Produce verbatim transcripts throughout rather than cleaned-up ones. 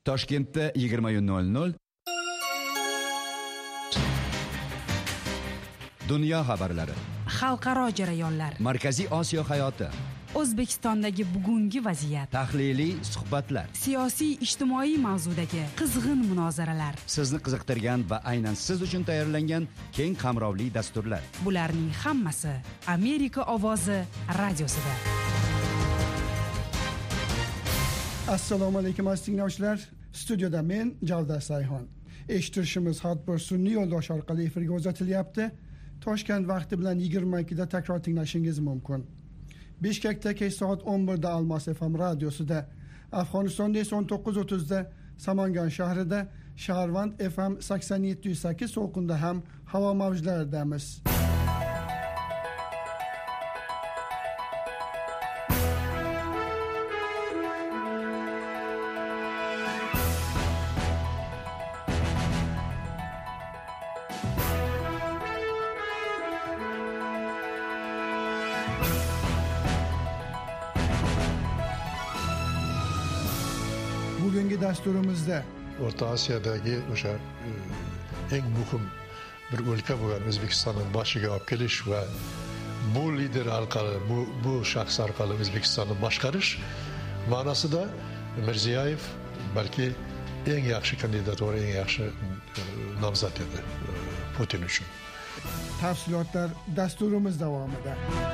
Toshkentda yigirma nol nol Dunyo xabarlari, xalqaro jarayonlar, Markaziy Osiyo hayoti, O'zbekistondagi bugungi vaziyat, tahliliy suhbatlar, siyosiy ijtimoiy mavzudagi qizg'in munozaralar, sizni qiziqtirgan va aynan siz uchun tayyorlangan keng qamrovli dasturlar. Bularning hammasi Amerika ovozi radiosida. Assalomu alaykum aziz tinglovchilar. Studiyada men Javdar Sayhon. Eshittirishimiz hatto sun'iy yo'ldosh orqali efirga uzatilyapti. Toshkent vaqti bilan yigirma ikkida takror tinglashingiz mumkin. Bishkekda kech soat o'n birda Almas F M radiosida, Afg'onistonda esa o'n to'qqiz o'ttizda Samangan shahrida, Shaharvand F M sakson yetti nuqta sakkiz to'lqinda ham havo mavjlaridamiz. Bugungi dasturimizda O'rta Osiyodagi o'sha eng muhim bir o'lka bo'lgan O'zbekistonning boshiga olib kelish va bu lider orqali, bu bu shaxs orqali O'zbekistonni boshqarish ma'nosida Mirziyoyev balki eng yaxshi kandidatura, eng yaxshi nomzod edi Putin uchun. Tafsilotlar dasturimiz davomida.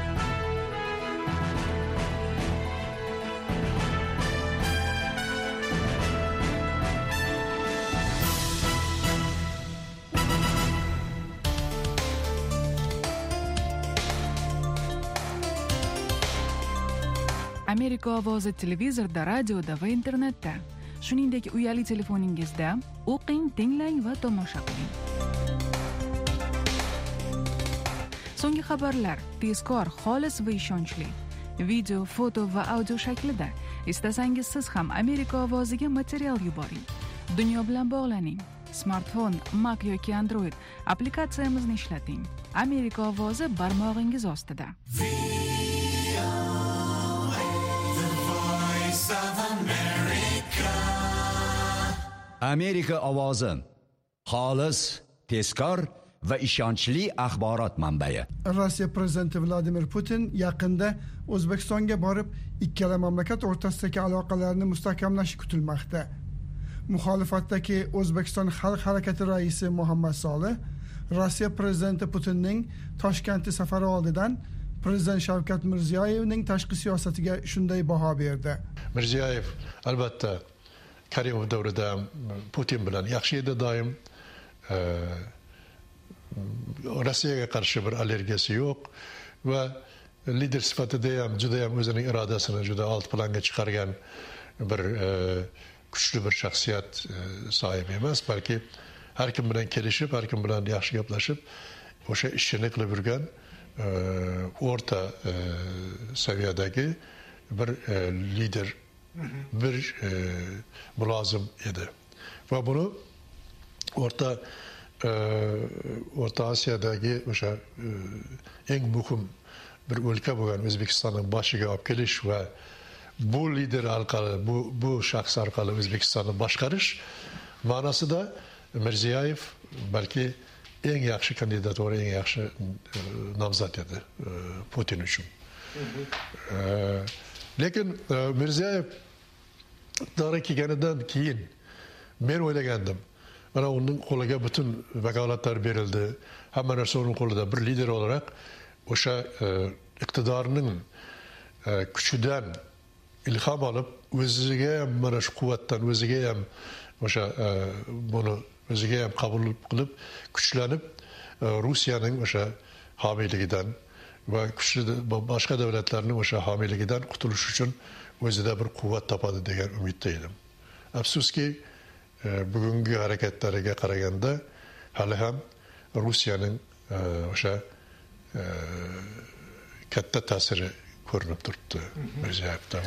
Amerika ovozi televizorda, radioda va internetda, shuningdek uyali telefoningizda o'qing, tinglang va tomosha qiling. So'nggi xabarlar tezkor, xolis va ishonchli. Video, foto va audio shaklida. Istasangiz siz ham Amerika ovoziga material yuboring. Dunyo bilan bog'laning. Smartfon, Mac yoki Android applikatsiyamizni ishlating. Amerika ovozi barmog'ingiz ostida. Amerika ovozi, xolis, tezkor va ishonchli axborot manbai. Rossiya prezidenti Vladimir Putin yaqinda O'zbekistonga borib, ikkala mamlakat o'rtasidagi aloqalarni mustahkamlashi kutilmoqda. Muxolifatdagi O'zbekiston Xalq harakati raisi Muhammad Solih Rossiya prezidenti Putinning Toshkentga safari oldidan Prezident Shavkat Mirziyoyevning tashqi siyosatiga shunday baho berdi. Mirziyoyev albatta Karimov davrida Putin bilan yaxshi edi doim. Rossiyaga qarshi bir allergiyasi yo'q va lider sifatida ham juda ham o'zining irodasini juda alt planga chiqargan bir kuchli bir shaxsiyat sohibi emas, balki har kim bilan kelishib, har kim bilan yaxshi gaplashib, o'sha ishini qilib yurgan o'rta saviyadagi bir lider, bir mulozim edi. Va buni o'rta O'rta Osiyodagi o'sha eng muhim bir o'lka bo'lgan O'zbekistonning boshiga olib kelish va bu lider orqali, bu bu shaxs orqali O'zbekistonni boshqarish ma'nosida Mirziyoyev balki eng yaxshi kandidatura, eng yaxshi nomzod edi Putin uchun. Lekin Mirziyoyev iqtidorga kelganidan keyin men o'ylagandim, mana uning qo'liga butun vakolatlar berildi. Hamma narsa uning qo'lida. Bir lider olarak o'sha iqtidorning kuchidan ilhom olib, o'ziga ham mana shu quvvatdan, o'ziga ham o'sha buni o'ziga ham qabul qilib, kuchlanib Rossiyaning o'sha homiyligidan va kuchli boshqa davlatlarning o'sha homiyligidan qutulish uchun o'zida bir quvvat topadi degan umidda edim. Afsuski bugungi harakatlariga qaraganda hali ham Rossiyaning o'sha katta ta'siri ko'rinib turibdi Mirziyoyevda.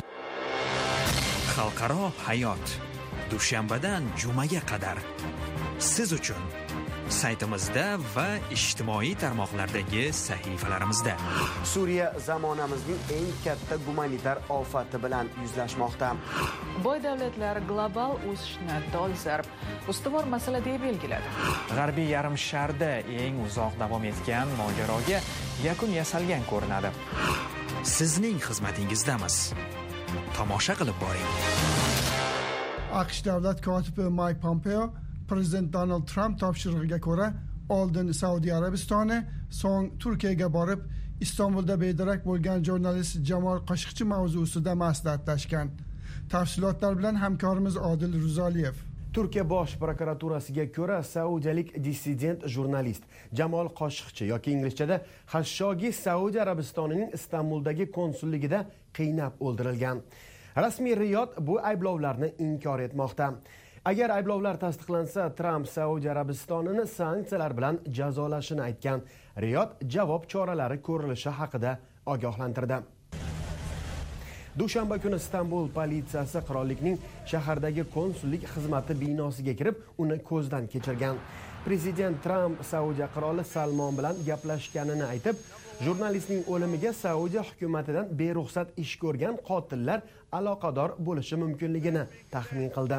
Xalqaro hayot dushanbadan jumaga qadar siz uchun saytimizda va ijtimoiy tarmoqlardagi sahifalarimizda. Suriya zamonamizning eng katta gumanitar ofati bilan yuzlashmoqda. Boy davlatlar global o'sishni dolzarb ustuvor masala deb belgiladi. G'arbiy yarim sharda eng uzoq davom etgan mojaroga yakun yasalgan ko'rinadi. Sizning xizmatingizdamiz. Tomosha qilib boring. AQSh davlat kotibi Mike Pompeo Prezident Donald Trump topshirig'iga ko'ra oldin Saudiya Arabistoni, so'ng Turkiyaga borib, Istanbulda bedarak bo'lgan jurnalist Jamol Qoshiqchi mavzusida maslahatlashgan. Tafsilotlar bilan hamkorimiz Odil Ruzaliyev. Turkiya bosh prokuraturasiga ko'ra, saudiyalik dissident jurnalist Jamol Qoshiqchi yoki inglizchada Xashshoggi Saudiya Arabistonining Istanbuldagi konsulligida qiynab o'ldirilgan. Rasmiy Riyod bu ayblovlarni inkor etmoqda. Agar ayblovlar tasdiqlansa, Trump Saudiya Arabistonini sanksiyalar bilan jazolashini aytgan. Riyod javob choralari ko'rilishi haqida ogohlantirdi. Dushanba kuni Istanbul politsiyasi qirollikning shahardagi konsullik xizmati binosiga kirib, uni ko'zdan kechirgan. Prezident Trump Saudiya qiroli Salmon bilan gaplashganini aytib, jurnalistning o'limiga Saudiya hukumatidan beruxsat ish ko'rgan qotillar aloqador bo'lishi mumkinligini taxmin qildi.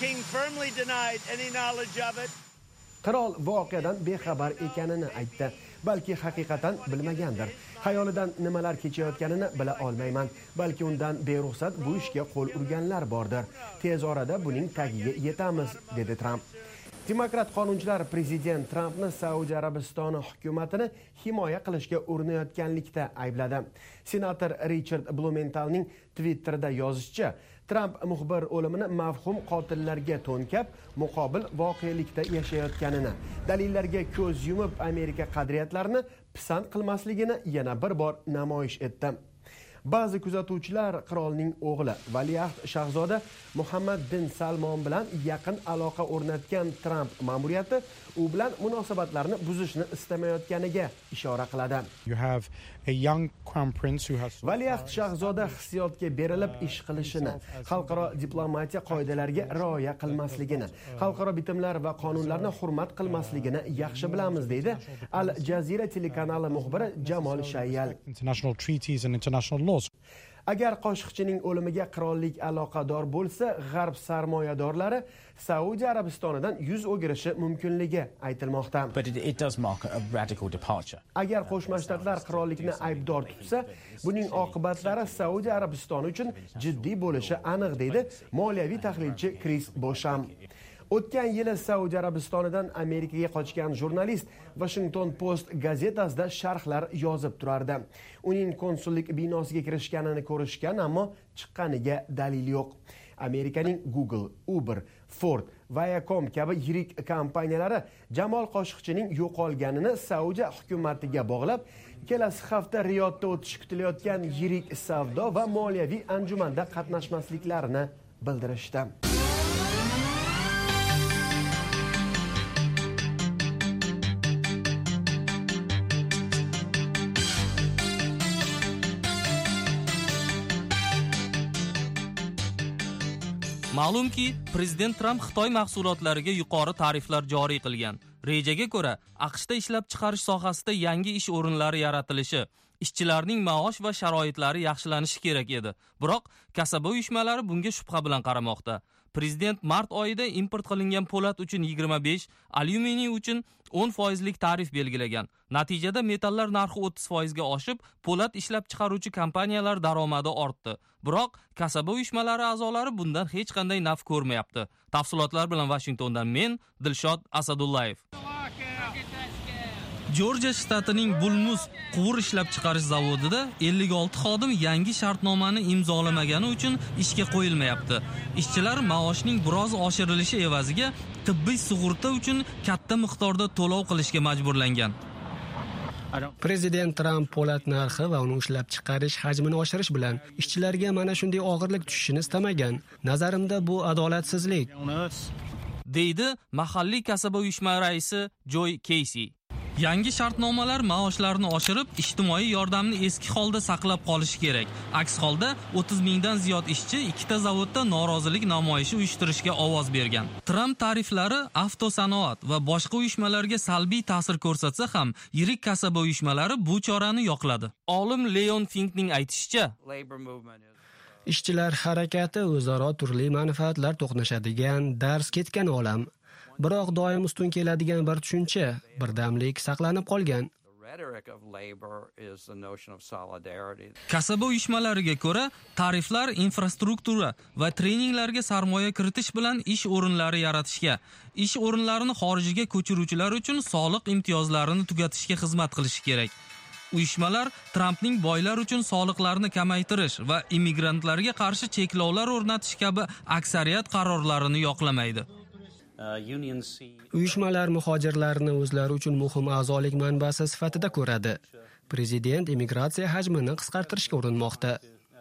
Qirol voqeadan bexabar ekanini aytdi. Balki haqiqatan bilmagandir. Xayolidan nimalar kechayotganini bila olmayman. Balki undan beruxsat bu ishga qo'l urganlar bordir. Tez orada buning tagiga yetamiz, dedi Trump. Demokrat qonunchilar prezident Trumpni Saudiya Arabistoni hukumatini himoya qilishga urinayotganlikda aybladi. Senator Richard Blumenthalning Twitterda yozishicha, Trump muxbir o'limini mavhum qotillarga to'nkab, muqobil voqelikda yashayotganini, dalillarga ko'z yumib Amerika qadriyatlarini pisand qilmasligini yana bir bor namoyish etdi. Ba'zi kuzatuvchilar qirolning o'g'li Valiahd shahzoda Muhammad bin Salmon bilan yaqin aloqa o'rnatgan Trump ma'muriyati u bilan munosabatlarni buzishni istamayotganiga ishora qiladi. Valiahd shahzoda hissiyotga berilib ish qilishini, xalqaro diplomatiya qoidalariga rioya qilmasligini, xalqaro bitimlar va qonunlarni hurmat qilmasligini yaxshi bilamiz, deydi Al Jazeera telekanali muxbiri Jamol Shayyal. Agar Qoshiqchining o'limiga qirollik aloqador bo'lsa, g'arb sarmoyadorlari Saudiya Arabistonidan yuz o'girishi mumkinligi aytilmoqda. Agar Qo'shma Shtatlar qirollikni aybdor tutsa, buning oqibatlari Saudiya Arabistoni uchun jiddiy bo'lishi aniq, deydi moliyaviy tahlilchi Chris Bosham. O'tgan yili Saudiya Arabistonidan Amerikaga qochgan jurnalist Washington Post gazetasida sharhlar yozib turardi. Uning konsullik binosiga kirishganini ko'rishgan, ammo chiqqaniga dalil yo'q. Amerikaning Google, Uber, Ford, Viacom kabi yirik kompaniyalari Jamol Qoshiqchining yo'qolganini Saudiya hukumatiga bog'lab, kelasi hafta Riyodda o'tishi kutilayotgan yirik savdo va moliyaviy anjumanda qatnashmasliklarini bildirishdi. Ma'lumki, Prezident Trump Xitoy mahsulotlariga yuqori tariflar joriy qilgan. Rejaga ko'ra, AQShda ishlab chiqarish sohasida yangi ish o'rinlari yaratilishi, ishchilarning maosh va sharoitlari yaxshilanishi kerak edi. Biroq kasaba uyushmalari bunga shubha bilan qaramoqda. Prezident mart oyida import qilingan po'lat uchun yigirma besh, alyuminiy uchun o'n foizlik tarif belgilagan. Natijada metallar narxi o'ttiz foizga oshib, po'lat ishlab chiqaruvchi kompaniyalar daromadi ortdi. Biroq kasaba uyushmalari a'zolari bundan hech qanday naf ko'rmayapti. Tafsilotlar bilan Washingtondan men Dilshod Asadullayev. Jorjiya shtatining Bulmuz quvur ishlab chiqarish zavodida ellik olti xodim yangi shartnomani imzolamagani uchun ishga qo'yilmayapti. Ishchilar maoshning biroz oshirilishi evaziga tibbiy sug'urta uchun katta miqdorda to'lov qilishga majburlangan. Prezident Trump po'lat narxi va uni ishlab chiqarish hajmini oshirish bilan ishchilarga mana shunday og'irlik tushishini istamagan. Nazarimda bu adolatsizlik, deydi mahalliy kasaba uyushma raisi Joy Casey. Yangi shartnomalar maoshlarni oshirib, ijtimoiy yordamni eski holda saqlab qolishi kerak. Aks holda o'ttiz mingdan ziyod ishchi ikkita zavodda norozilik namoyishi uyushtirishga ovoz bergan. Tramp tariflari avtosanoat va boshqa uyushmalarga salbiy ta'sir ko'rsatsa ham, yirik kasaba uyushmalari bu chorani yoqladi. Olim Leon Finkning aytishicha, ishchilar harakati o'zaro turli manfaatlar to'qnashadigan, dars ketgan olam. Biroq doim ustun keladigan bir tushuncha, birdamlik saqlanib qolgan. Kasaba uyushmalariga ko'ra, tariflar infrastruktura va treninglarga sarmoya kiritish bilan ish o'rinlari yaratishga, ish o'rinlarini xorijga ko'chiruvchilar uchun soliq imtiyozlarini tugatishga xizmat qilishi kerak. Uyushmalar Trampning boylar uchun soliqlarni kamaytirish va immigrantlarga qarshi cheklovlar o'rnatish kabi aksariyat qarorlarini yoqlamaydi. Uyushmalar muhojirlarni o'zlari uchun muhim a'zolik manbasi sifatida ko'radi. Prezident immigratsiya hajmini qisqartirishga urinmoqda,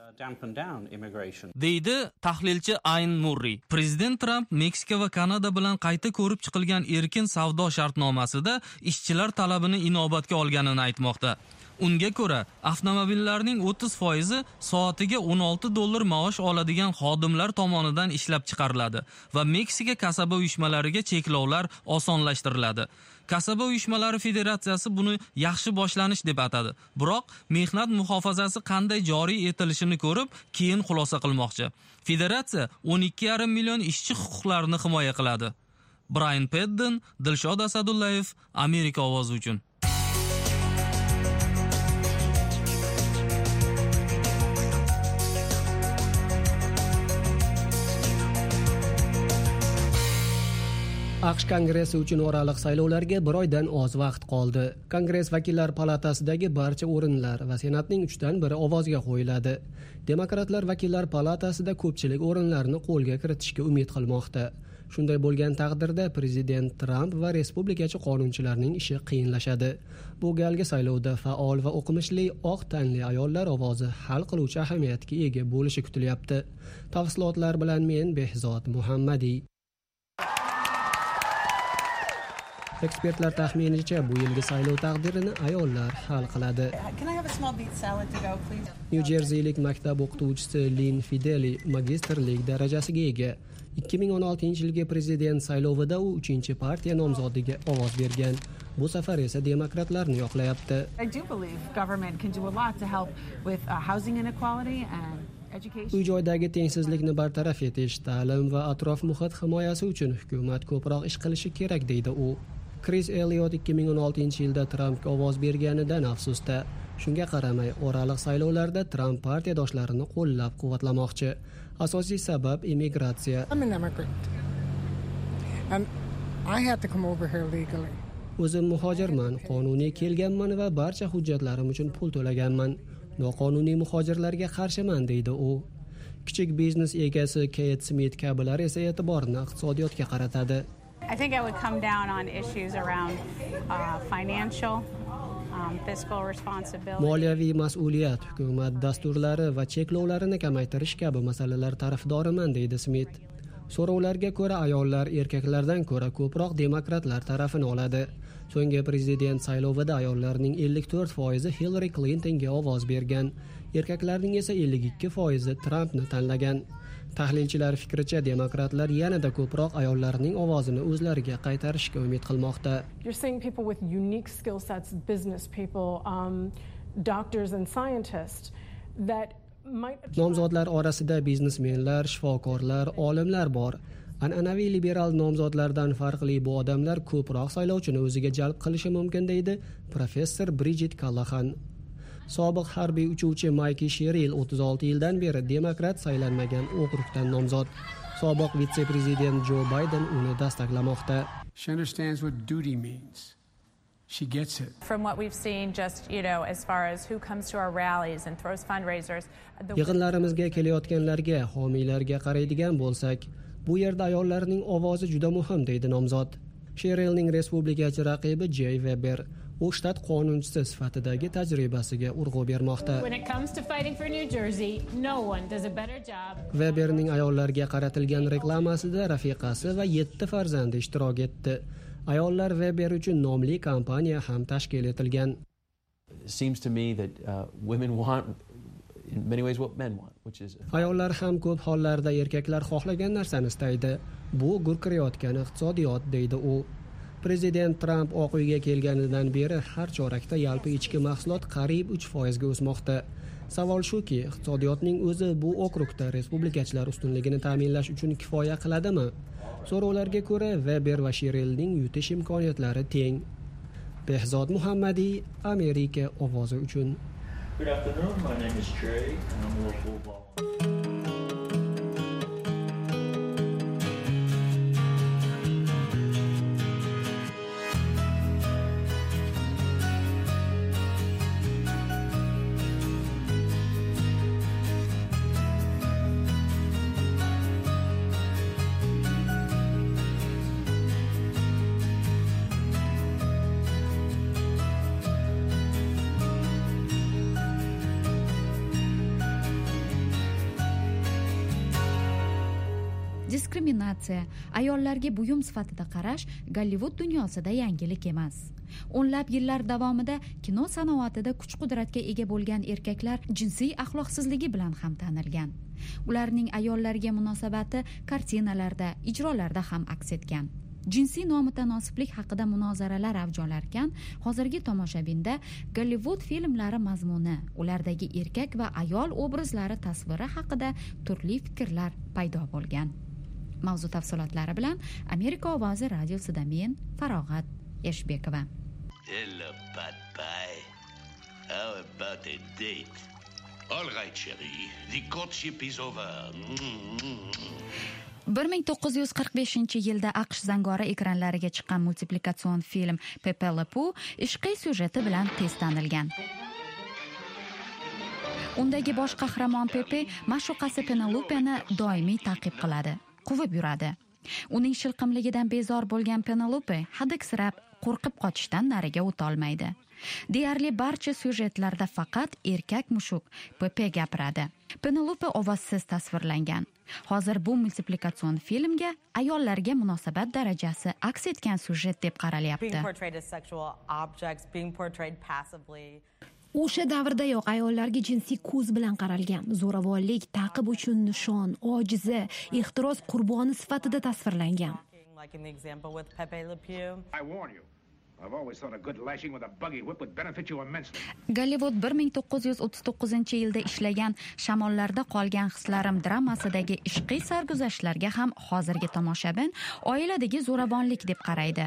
deydi tahlilchi Ayn Murray. Prezident Tramp Meksika va Kanada bilan qayta ko'rib chiqilgan erkin savdo shartnomasida ishchilar talabini inobatga olganini aytmoqda. Unga ko'ra, avtomobillarning o'ttiz foizi soatiga o'n olti dollar maosh oladigan xodimlar tomonidan ishlab chiqariladi va Meksika kasaba uyushmalariga cheklovlar osonlashtiriladi. Kasaba uyushmalari federatsiyasi buni yaxshi boshlanish deb atadi. Biroq mehnat muhofazasi qanday joriy etilishini ko'rib, keyin xulosa qilmoqchi. Federatsiya o'n ikki yarim million ishchi huquqlarini himoya qiladi. Brian Peddon, Dilshod Asadullayev, Amerika ovozi uchun. AQSh Kongressi uchun oraliq saylovlarga bir oydan oz vaqt qoldi. Kongress vakillar palatasidagi barcha o'rinlar va Senatning uchdan biri ovozga qo'yiladi. Demokratlar vakillar palatasida ko'pchilik o'rinlarni qo'lga kiritishga umid qilmoqda. Shunday bo'lgan taqdirda prezident Tramp va respublikachi qonunchilarning ishi qiyinlashadi. Bu galgi saylovda faol va o'qimishli oq tanli ayollar ovozi hal qiluvchi ahamiyatga ega bo'lishi kutilyapti. Tafsilotlar bilan men Behzod Muhammadiy. Ekspertlar taxminicha bu yilgi saylov taqdirini ayollar hal qiladi. New Jerseylik maktab o'qituvchisi Lynn Fideli magistrlik darajasiga ega. ikki ming o'n oltinchi yilgi prezident saylovida u uchinchi partiya nomzodiga ovoz bergan. Bu safar esa demokratlarni yoqlayapti. Uy joydagi tengsizlikni bartaraf etish, ta'lim va atrof muhit himoyasi uchun hukumat ko'proq ish qilishi kerak, deydi u. Chris Elliot ikki ming o'n oltinchi yilda Trampga ovoz berganidan afsusda. Shunga qaramay, oraliq saylovlarda Tramp partiyadoshlarini qo'llab-quvvatlamoqchi. Asosiy sabab immigratsiya. O'zim muhojirman, qonuniy kelganman va barcha hujjatlarim uchun pul to'laganman. Noqonuniy muhojirlarga qarshiman, deydi u. Kichik biznes egasi Kate Smith kabilar esa e'tiborni iqtisodiyotga qaratadi. I think I would come down on issues around uh, financial, um, fiscal responsibility. Moliyaviy mas'uliyat, hukumat dasturlari va cheklovlarini kamaytirish kabi masalalar tarafdoriman, deydi Smith. So'rovlarga ko'ra ayollar erkaklardan ko'ra ko'proq demokratlar tarafini oladi. So'nggi prezident saylovida ayollarning ellik to'rt foizi Hillary Clintonga ovoz bergan, erkaklarning esa ellik ikki foizi Trumpni tanlagan. Tahlilchilar fikricha, demokratlar yanada ko'proq ayollarning ovozini o'zlariga qaytarishga umid qilmoqda. You're seeing people with unique skill sets, business people, um, doctors and scientists that might... Nomzodlar orasida biznesmenlar, shifokorlar, olimlar bor. An'anaviy liberal nomzodlardan farqli bu odamlar ko'proq saylovchini o'ziga jalb qilishi mumkin, deydi professor Bridget Callahan. Sobiq harbiy uchuvchi Mikey Sherrill o'ttiz olti yildan beri demokrat saylanmagan okrugdan nomzod. Sobiq vitse-prezident Joe Biden uni dastaklamoqda. She understands what duty means. She gets it. From what we've seen, just, you know, as far as who comes to our rallies and throws fundraisers. Yig'inlarimizga kelayotganlarga, homiylarga qaraydigan bo'lsak, bu yerda ayollarning ovozi juda muhim, deydi nomzod. Sherrillning respublikachi raqibi Jay Weber u shtat qonunchisi sifatidagi tajribasiga urg'u bermoqda. Weberning ayollarga qaratilgan reklamasida rafiqasi va yetti farzandi ishtirok etdi. Ayollar Weber uchun nomli kampaniya ham tashkil etilgan. It seems to me that uh, women want in many ways what men want, which is Ayollar ham ko'p hollarda erkaklar xohlagan narsani istaydi. Bu gurkirayotgan iqtisodiyot, deydi u. Prezident Trump Oq uyga kelganidan beri har chorakda yalpi ichki mahsulot qariyb uch foiz ga o'smoqda. Savol shuki, iqtisodiyotning o'zi bu okrugda respublikachilar ustunligini ta'minlash uchun kifoya qiladimi? So'rovlarga ko'ra, Weber va Sherrilning yutish imkoniyatlari teng. Behzod Muhammadiy, Amerika ovozi uchun. Good afternoon, my name is Trey and I'm a football. Diskriminatsiya, ayollarga buyum sifatida qarash Gollivud dunyosida yangilik emas. O'nlab yillar davomida kino sanoatida kuch-qudratga ega bo'lgan erkaklar jinsiy axloqsizligi bilan ham tanilgan. Ularning ayollarga munosabati kartinalarda, ijrolarda ham aks etgan. Jinsiy nomutanosiblik haqida munozaralar avj olarkan, hozirgi tomoshabinda Gollivud filmlari mazmuni, ulardagi erkak va ayol obrazlari tasviri haqida turli fikrlar paydo bo'lgan. Mavzu tafsilotlari bilan Amerika ovozi radiosida men Farog'at Eshbekova. Hello, bad pie. How about a date? All right, Sherry. The courtship is over. bir ming to'qqiz yuz qirq beshinchi yilda AQSh zangori ekranlariga chiqqan multiplikatsion film Pepe Le Pew ishqiy syujeti bilan tez tanilgan. Undagi bosh qahramon Pepe ma'shuqasi Penelopeni doimiy ta'qib qiladi, quvib yuradi. Uning shilqimligidan bezor bo'lgan Penelope hadiksirab qo'rqib qochishdan nariga o'ta olmaydi. Deyarli barcha syujetlarda faqat erkak mushuk Pepe gapiradi. Penelope ovozsiz tasvirlangan. Hozir bu multiplikatsion filmga ayollarga munosabat darajasi aks etgan syujet deb qaralyapti. O'sha davrdayoq ayollarga jinsiy ko'z bilan qaralgan, zo'ravonlik, ta'qib uchun nishon, ojiza, ehtiros qurboni sifatida tasvirlangan. Gollivud bir ming to'qqiz yuz o'ttiz to'qqizinchi yilda ishlagan Shamollarda qolgan hislarim dramasidagi ishqiy sarguzashtlarga ham hozirgi tomoshabin oiladagi zo'ravonlik deb qaraydi.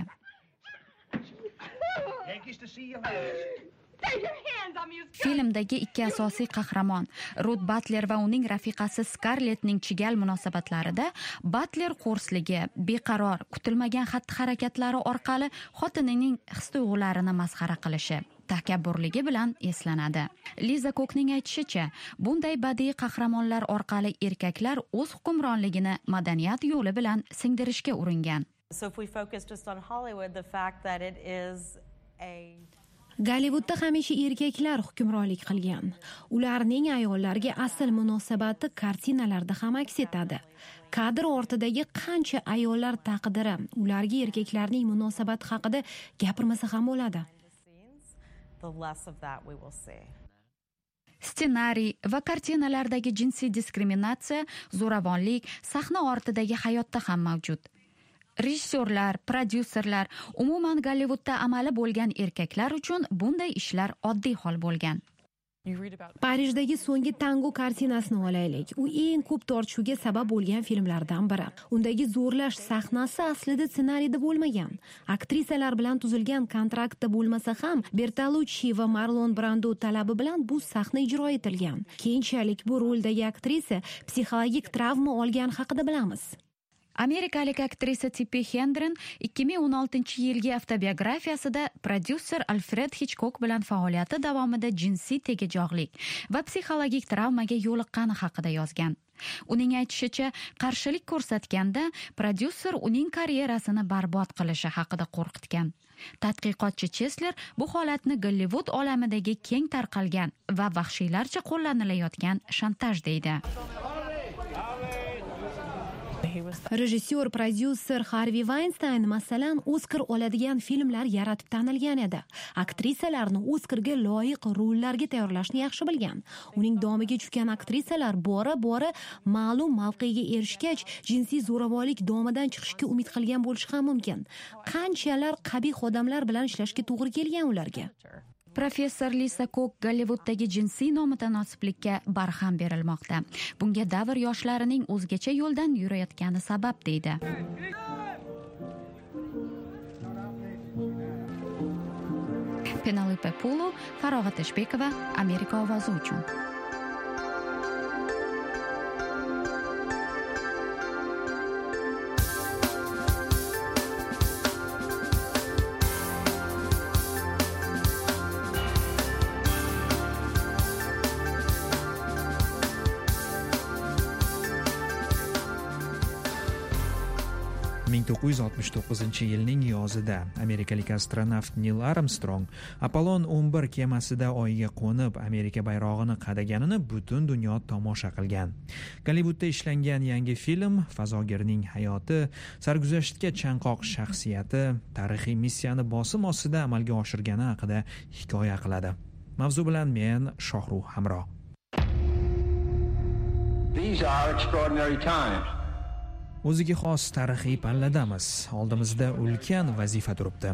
Filmdagi ikki asosiy qahramon, Ruth Butler va uning rafiqasi Scarlettning chigal munosabatlarida Butler qo'rsligi, beqaror, kutilmagan xatti-harakatlari orqali xotinining his-tuyg'ularini masxara qilishi, takabburligi bilan eslanadi. Liza Kokning aytishicha, bunday badiiy qahramonlar orqali erkaklar o'z hukmronligini madaniyat yo'li bilan singdirishga uringan. So if we focus just on Hollywood, the fact that it is a Gollivudda hamisha erkaklar hukmronlik qilgan. Ularning ayollarga asl munosabati kartinalarda ham aks etadi. Kadr ortidagi qancha ayollar taqdiri, ularga erkaklarning munosabati haqida gapirmasa ham bo'ladi. Ssenariy va kartinalardagi jinsiy diskriminatsiya, zo'ravonlik sahna ortidagi hayotda ham mavjud. Rejissyorlar, prodyuserlar, umuman Gollivudda amali bo'lgan erkaklar uchun bunday ishlar oddiy hol bo'lgan. Parijdagi so'nggi tango kartinasini olaylik. U eng ko'p tortishuvga sabab bo'lgan filmlardan biri. Undagi zo'rlash sahnasi aslida ssenariyda bo'lmagan. Aktrisalar bilan tuzilgan kontraktda bo'lmasa ham, Bertolucci va Marlon Brando talabi bilan bu sahna ijro etilgan. Keyinchalik bu roldagi aktrisa psixologik travma olgani haqida bilamiz. Amerikalik aktrisa Tippi Hedren ikki ming o'n oltinchi yilgi avtobiografiyasida prodyuser Alfred Hitchcock bilan faoliyati davomida jinsiy tegajog'lik va psixologik travmaga yo'liqqani haqida yozgan. Uning aytishicha, qarshilik ko'rsatganda prodyuser uning karyerasini barbod qilishi haqida qo'rqitgan. Tadqiqotchi Chesler bu holatni Gollivud olamidagi keng tarqalgan va vahshiylarcha qo'llanilayotgan shantaj deydi. he was the... Rejissyor, prodyuser Harvey Weinstein masalan Oskar oladigan filmlar yaratib tanilgan edi. Aktrisalarni Oskarga loyiq rollarga tayyorlashni yaxshi bilgan. Uning domiga tushgan aktrisalar bora-bora ma'lum mavqega erishgach, jinsiy zo'ravonlik domidan chiqishga umid qilgan bo'lishi ham mumkin. Qanchalar qabih odamlar bilan ishlashga to'g'ri kelgan ularga. Professor Lisa Cook Gollivuddagi jinsiy nomutanosiblikka barham berilmoqda. Bunga davr yoshlarining o'zgacha yo'ldan yurayotgani sabab deydi. Penelope Pulu, Farog'at Eshbekova, Amerika ovozi uchun. ming to'qqiz yuz oltmish to'qqizinchi yilning yozida amerikalik astronavt Neil Armstrong Apollon o'n bir kemasida Oyga qo'nib, Amerika bayrog'ini qadaganini butun dunyo tomosha qilgan. Gollivudda ishlangan yangi film fazogirning hayoti, sarguzashtga chanqoq shaxsiyati, tarixiy missiyani bosim ostida amalga oshirgani haqida hikoya qiladi. Mavzu bilan men Shohruh Hamro. These are extraordinary times. O'ziga xos tarixiy palladamiz. Oldimizda ulkan vazifa turibdi.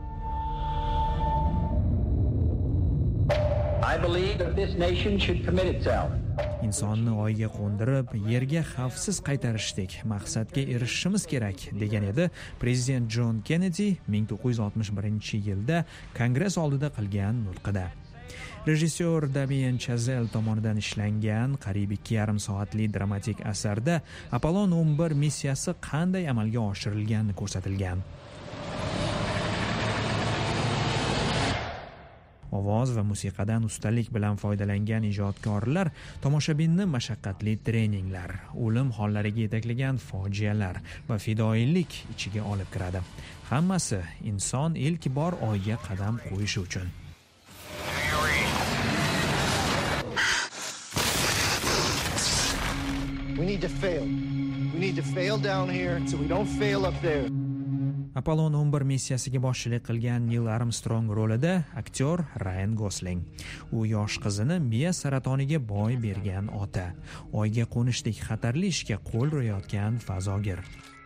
I believe that this nation should commit itself. Insonni Oyga qo'ndirib, yerga xavfsiz qaytarishdek maqsadga erishishimiz kerak, degan edi prezident John Kennedy ming to'qqiz yuz oltmish birinchi yilda Kongress oldida qilgan nutqida. Rejissyor Damien Chazelle tomonidan ishlangan qariyb ikki yarim soatli dramatik asarda Apollon o'n bir missiyasi qanday amalga oshirilgani ko'rsatilgan. Ovoz va musiqadan ustalik bilan foydalangan ijodkorlar tomoshabinni mashaqqatli treninglar, o'lim hollariga yetaklagan fojialar va fidoyilik ichiga olib kiradi. Hammasi inson ilk bor Oyga qadam qo'yishi uchun. We need to fail. We need to fail down here so we don't fail up there. Apollon o'n bir missiyasiga boshchilik qilgan Neil Armstrong rolida aktyor Ryan Gosling. U yosh qizini miya saratoniga boy bergan ota, Oyga qo'nishdek xatarli ishga qo'l urayotgan fazogir.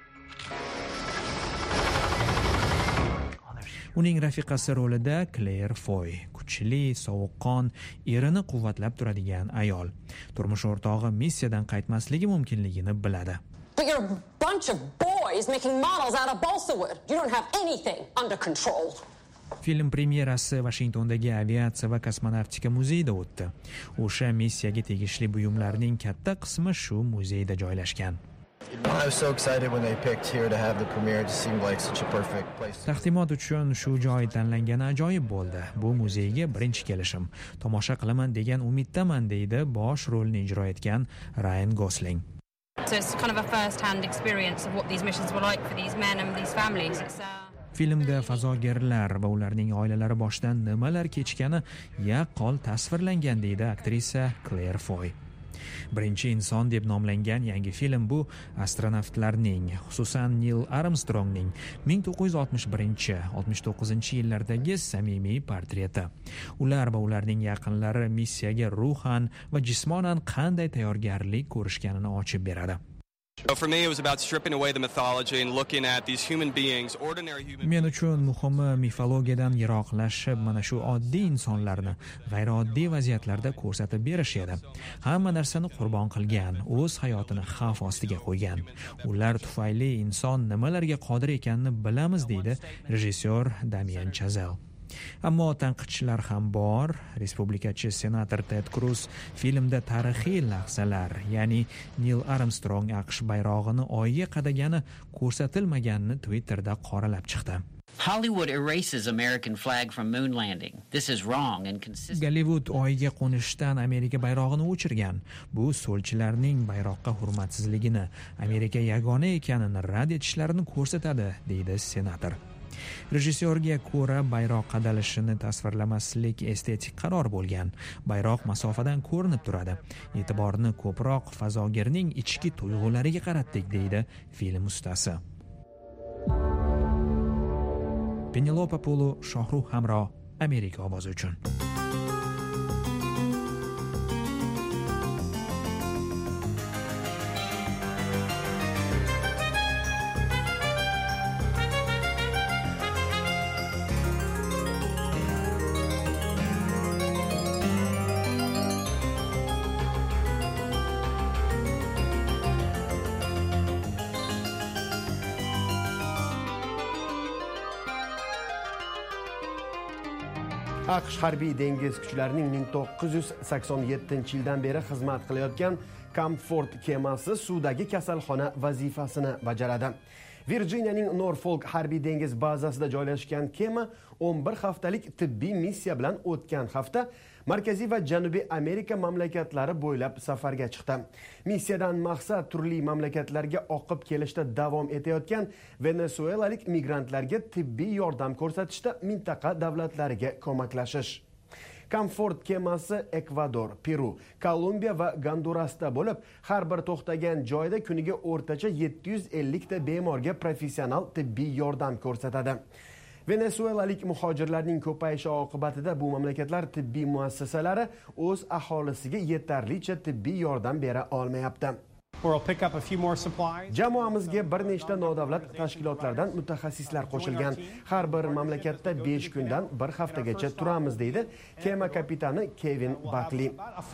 Uning rafiqasi rolida Claire Foy, kuchli, sovuqqon, erini quvvatlab turadigan ayol. Turmush o'rtog'i missiyadan qaytmasligi mumkinligini biladi. But you're a bunch of boys making models out of balsa wood. You don't have anything under control. Film premyerasi Washingtondagi aviatsiya va kosmonavtika muzeyida o'tdi. O'sha missiyaga tegishli buyumlarning katta qismi shu muzeyda joylashgan. I was so excited when they picked here to have the premiere. It just seemed like such a perfect place. Taqdimot uchun shu joy tanlangani ajoyib bo'ldi. Bu muzeyga birinchi kelishim. Tomosha qilaman degan umiddaman, deydi bosh rolni ijro etgan Ryan Gosling. So it's kind of a first-hand experience of what these missions were like for these men and these families. It's uh... Filmda fazogirlar va ularning oilalari boshidan nimalar kechgani yaqqol tasvirlangan, deydi aktrisa Claire Foy. Birinchi inson deb nomlangan yangi film bu astronavtlarning, xususan Neil Armstrongning ming to'qqiz yuz oltmish birinchi oltmish to'qqizinchi yillardagi samimiy portreti. Ular va ularning yaqinlari missiyaga ruhan va jismonan qanday tayyorgarlik ko'rishganini ochib beradi. For me, it was about stripping away the mythology and looking at these human beings, ordinary human Men uchun muhimi mifologiyadan yiroqlashib, mana shu oddiy insonlarni g'ayrioddiy vaziyatlarda ko'rsatib berish edi. Hamma narsani qurbon qilgan, o'z hayotini xavf ostiga qo'ygan. Ular tufayli inson nimalarga qodir ekanini bilamiz, deydi rejissyor Damien Chazelle. Ammo tanqidchilar ham bor. Respublikachi senator Ted Cruz filmda tarixiy lahzalar, ya'ni Neil Armstrong AQSh bayrog'ini Oyga qadagani ko'rsatilmaganini Twitterda qoralab chiqdi. Hollywood erases American flag from moon landing. This is wrong and consistent. Gollivud Oyga qo'nishdan Amerika bayrog'ini o'chirgan. Bu so'lchilarning bayroqqa hurmatsizligini, Amerika yagona ekanini rad etishlarini ko'rsatadi, deydi senator. Rejissyorga ko'ra bayroq qadalishini tasvirlamaslik estetik qaror bo'lgan. Bayroq masofadan ko'rinib turadi. E'tiborni ko'proq fazogirning ichki tuyg'ulariga qaratdik, deydi film ustasi. Penelope Pulu, Shohruh Hamro, Amerika ovozi uchun. AQSh harbiy dengiz kuchlarining ming to'qqiz yuz sakson yettinchi yildan beri xizmat qilayotgan Comfort kemasi suvdagi kasalxona vazifasini bajaradi. Virjiniyaning Norfolk harbiy dengiz bazasida joylashgan kema o'n bir haftalik tibbiy missiya bilan o'tgan hafta Markaziy va Janubiy Amerika mamlakatlari bo'ylab safarga chiqdi. Missiyadan maqsad turli mamlakatlarga oqib kelishda davom etayotgan venesuelalik migrantlarga tibbiy yordam ko'rsatishda mintaqa davlatlariga ko'maklashish. Comfort kemasi Ekvador, Peru, Kolumbiya va Gondurasda bo'lib, har bir to'xtagan joyda kuniga o'rtacha yetti yuz ellik ta bemorga professional tibbiy yordam ko'rsatadi. Venesuelalik muhojirlarning ko'payishi oqibatida bu mamlakatlar tibbiy muassasalari o'z aholisiga yetarlicha tibbiy yordam bera olmayapti. Jamoamizga bir nechta nodavlat tashkilotlardan mutaxassislar qo'shilgan. Har bir mamlakatda besh kundan bir haftagacha turamiz, deydi kema kapitani Kevin Buckley.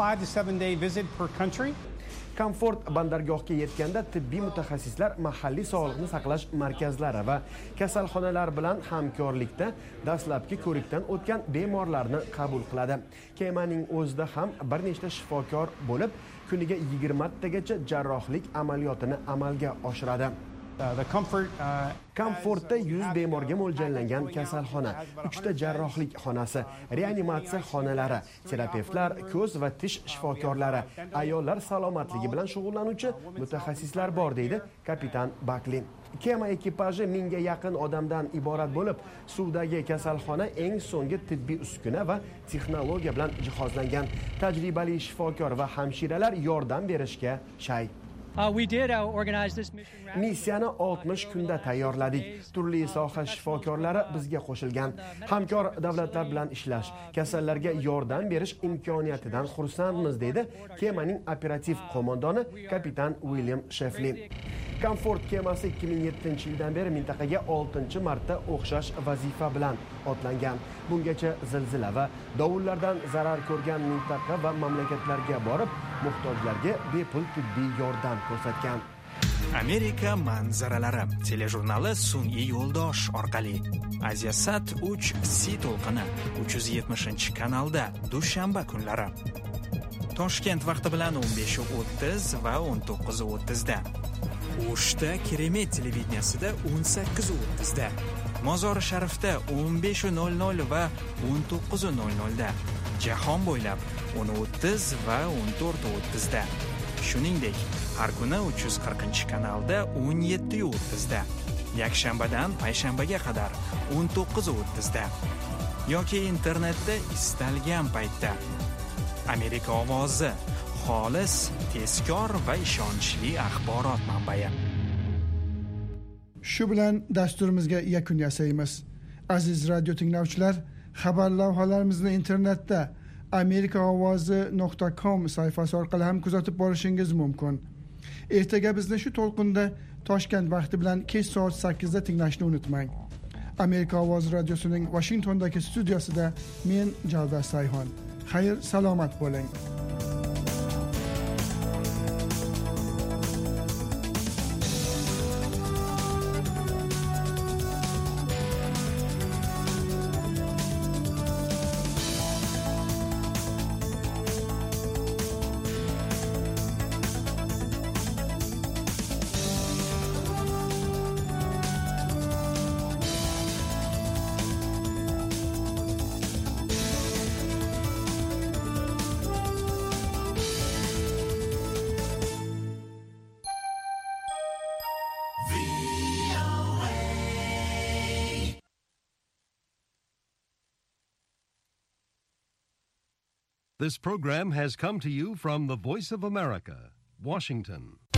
Comfort bandargohga yetganda tibbiy mutaxassislar mahalliy sog'liqni saqlash markazlari va kasalxonalar bilan hamkorlikda dastlabki ko'rikdan o'tgan bemorlarni qabul qiladi. Kemaning o'zida ham bir nechta shifokor bo'lib, kuniga yigirma tagacha jarrohlik amaliyotini amalga oshiradi. Comfortda yuz bemorga mo'ljallangan kasalxona, uchta jarrohlik xonasi, reanimatsiya xonalari, terapevtlar, ko'z va tish shifokorlari, ayollar salomatligi bilan shug'ullanuvchi mutaxassislar bor, deydi kapitan Buckley. Kema ekipaji mingga yaqin odamdan iborat bo'lib, suvdagi kasalxona eng so'nggi tibbiy uskuna va texnologiya bilan jihozlangan. Tajribali shifokor va hamshiralar yordam berishga shay. Missiyani oltmish kunda tayyorladik. Turli soha shifokorlari bizga qo'shilgan. Hamkor davlatlar bilan ishlash, kasallarga yordam berish imkoniyatidan xursandmiz, deydi kemaning operativ qo'mondoni kapitan William Sheflin. Comfort kemasi ikki ming yettinchi yildan beri mintaqaga oltinchi marta o'xshash vazifa bilan otlangan. Bungacha zilzila va dovullardan zarar ko'rgan mintaqa va mamlakatlarga borib, muhtojlarga bepul tibbiy yordam ko'rsatgan. Amerika manzaralari telejurnali sun'iy yo'ldosh orqali Aziyasat uch C to'lqini uch yuz yetmishinchi kanalda dushanba kunlari. Toshkent vaqti bilan o'n besh o'ttiz va o'n to'qqiz o'ttiz da. O'shda Keremet televideniyasida o'n sakkiz o'ttiz da. Mozori Sharifda o'n besh nol nol va o'n to'qqiz nol nol da. Jahon bo'ylab o'n o'ttiz va o'n to'rt o'ttiz da. Shuningdek, har kuni uch yuz qirqinchi kanalda o'n yetti o'ttiz da. Yakshanbadan payshanbaga qadar o'n to'qqiz o'ttiz da. Yoki internetda istalgan paytda. Amerika ovozi, xolis, tezkor va ishonchli axborot manbai. Shu bilan dasturimizga yakun yasaymiz. Aziz radio tinglovchilar, xabar lavhalarimizni internetda amerika ovozi nuqta com sayfasi orqali ham kuzatib borishingiz mumkin. Ertaga bizni shu to'lqinda Toshkent vaqti bilan kech soat sakkizda tinglashni unutmang. Amerika ovozi radiosining Washingtondagi studiyasida men Javdar Sayhon. Xayr, salomat bo'ling. This program has come to you from the Voice of America, Washington.